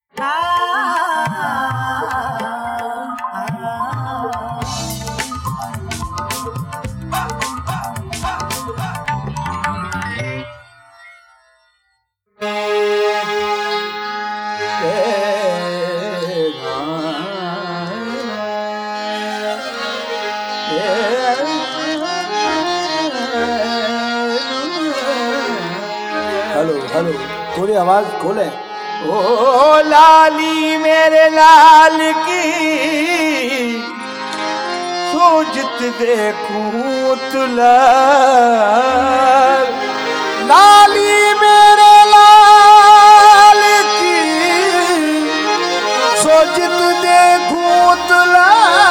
Hello hello, थोड़ी आवाज खोले। ओ लाली मेरे लाल की सोचत देखूं तुला, लाली मेरे लाल की सोचत देखूं तुला,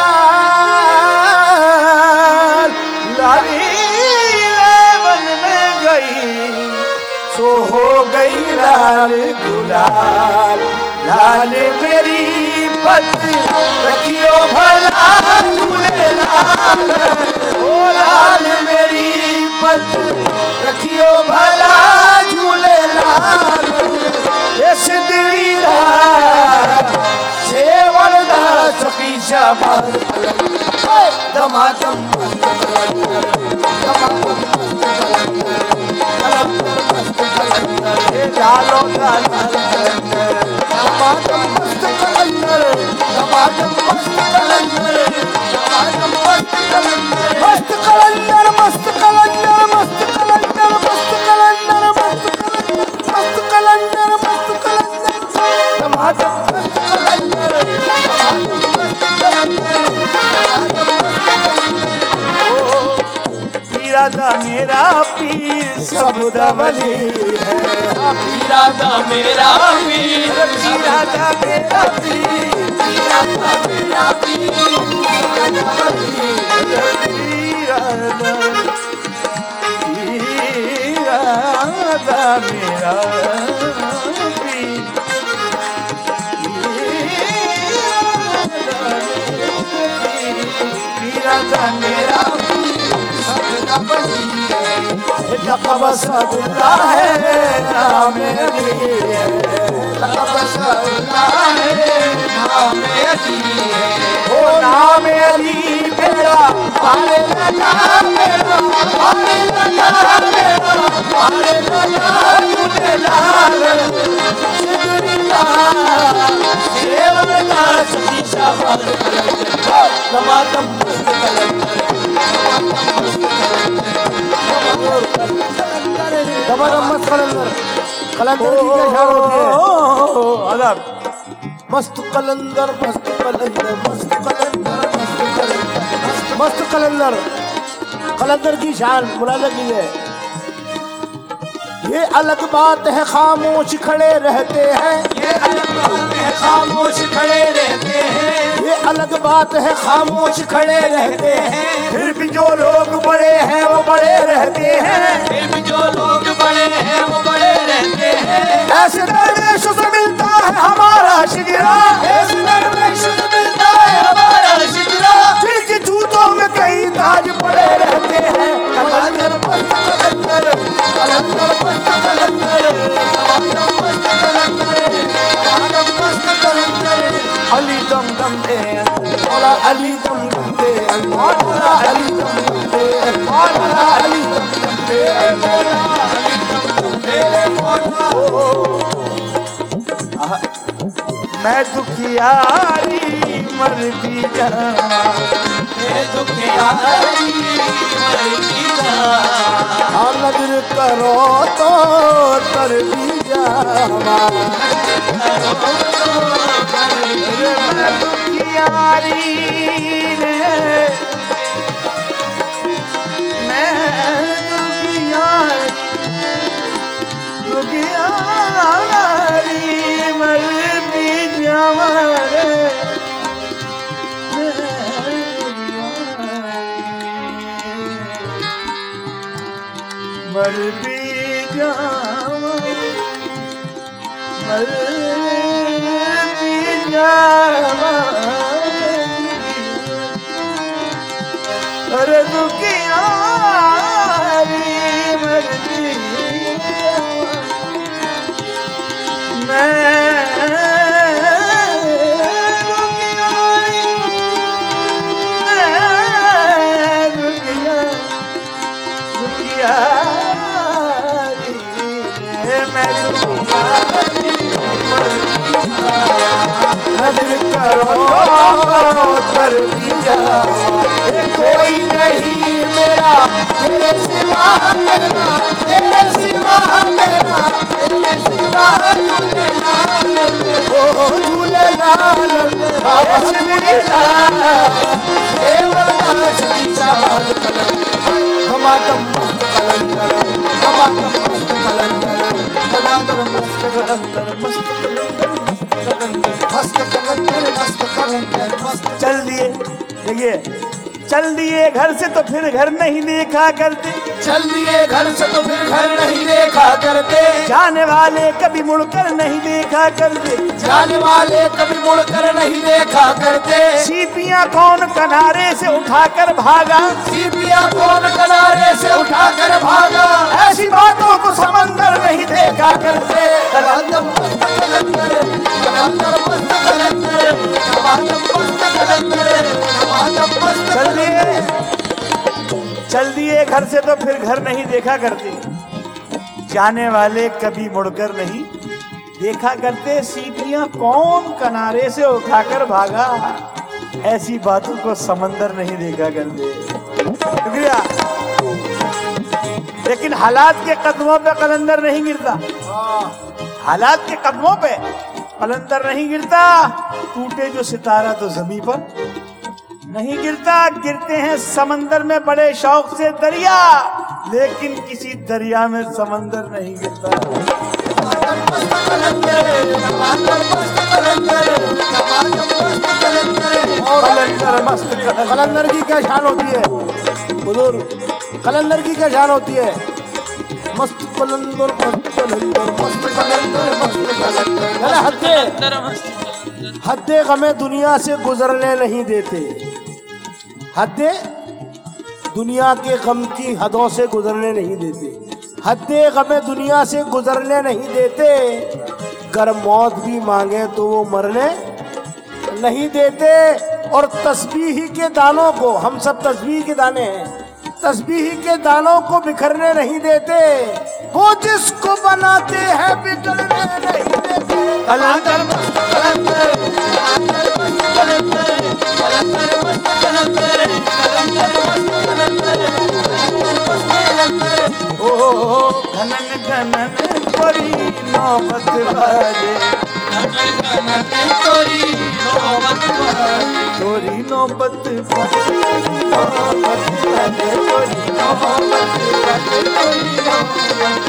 लाली वन में गई सो हो गई लाल गुलाल, लाल मेरी पत रखियो भला झूले लाल, ओ लाल मेरी पत रखियो भला झूले लाल, ये सिद्धवीरा सेवरदा सखीशा मार दमादम डालो दमादम मस्त कलंदर, दमादम मस्त कलंदर, दमादम मस्त कलंदर, मस्त कलंदर, मस्त कलंदर, मस्त कलंदर, मस्त कलंदर, मस्त कलंदर, मस्त कलंदर, दमादम मस्त कलंदर, मस्त कलंदर, पीरादा मेरा पीर सबदा वली है, पीरादा मेरा पीर, पीरादा मेरा पीर, पीरादा मेरा पीर, पीरादा मेरा पीर, पीरादा मेरा लक़ब सदुल्ला है नाम अली है, लक़ब सदुल्ला है नाम अली है, ओ नाम अली मेरा पाले लगा मेरा, पाले लगा मेरा, पाले लगा झूले लाल, सिद्धवीरा सेवरदा सखीशा मार दमादम मस्त कलंदर, कलंदर की क्या शान होती है? अदब मस्त कलंदर, मस्त कलंदर, मस्त कलंदर, मस्त कलंदर, मस्त कलंदर, कलंदर की शान मुलाजा की है। ये अलग बात है खामोश खड़े रहते हैं, ये अलग बात है खामोश खड़े रहते हैं, ये अलग बात है खामोश खड़े रहते हैं, फिर भी जो लोग बड़े हैं वो बड़े रहते हैं, फिर भी जो लोग बड़े हैं वो बड़े रहते हैं, ऐसे दरवेश से मिलता है हमारा शिगिरा, ऐसे दरवेश से मिलता है हमारा शिगिरा, जिनकी जूतों में कई ताज पड़े रहते हैं, कलंदर मस्त कलंदर, कलंदर मस्त कलंदर, मस्त कलंदर, मस्त कलंदर, अली दम दम दे, मौला अली दम दम दे, मौला अली दम दम दे, मौला अली दम दम दे, मौला अली दम दम दे, मौला। मैं दुखियारी मर भी जावा, मैं दुखियारी मर भी जावा, नजर करो तो तर भी जावा, मैं दुखियारी रे, मैं दुखियारी मर भी जावा रे, मर भी जावा, मर भी जावा, अरे दुखियारी मर भी जावा, मैं नजर करो तर दिया कोई नहीं मेरा तेरे सिवा मेरा तेरे सिवा मेरा तेरे सिवा ओ झूलेलाल बाबा झूलेलाल देवता श्री चाँद धमाधम मस्त कलंदर धमाधम मस्त कलंदर धमाधम मस्त कलंदर मस्त कलंदर मस्त। चल दिए, देखिए चल दिए घर से तो फिर घर नहीं देखा करते, चल दिए घर से तो फिर घर नहीं देखा करते, जाने वाले कभी मुड़कर नहीं देखा करते, जाने वाले कभी मुड़कर नहीं देखा करते। सीपियां कौन किनारे से उठाकर भागा, सीपियां कौन किनारे से उठाकर भागा, ऐसी बातों को समंदर नहीं देखा करते। कलंदर मस्त कलंदर कलंदर मस्त कलंदर कलंदर मस्त कलंदर कलंदर मस्त। चल दिए घर से तो फिर घर नहीं देखा करते, जाने वाले कभी मुड़कर नहीं देखा करते, सीपियां कौन किनारे से उठाकर भागा, ऐसी बातों को समंदर नहीं देखा करते। शुक्रिया। लेकिन हालात के कदमों पे कलंदर नहीं गिरता, हालात के कदमों पे कलंदर नहीं गिरता। टूटे जो सितारा तो जमीन पर नहीं गिरता, गिरते हैं समंदर में बड़े शौक से दरिया, लेकिन किसी दरिया में समंदर नहीं गिरता। कलंदर की क्या शान होती है बुजुर्ग, कलंदर की क्या शान होती है? मस्त कलंदर मस्त कलंदर मस्त कलंदर मस्त कलंदर। हद्दे गमे दुनिया से गुजरने नहीं देते, हद्दे दुनिया के गम की हदों से गुजरने नहीं देते, हद्दे गमे दुनिया से गुजरने नहीं देते। गर मौत भी मांगे तो वो मरने नहीं देते। और तस्बीह के दानों को, हम सब तस्बीह के दाने हैं, तस्बीह के दानों को बिखरने नहीं देते। वो जिसको बनाते हैं बिगड़ने नहीं देते। कलंदर घनन घनन कोरी नौबत बाजे, तोरी नौबत बाजे, तोरी नौबत बाजे, तोरी नौबत बाजे, तोरी नौबत बाजे।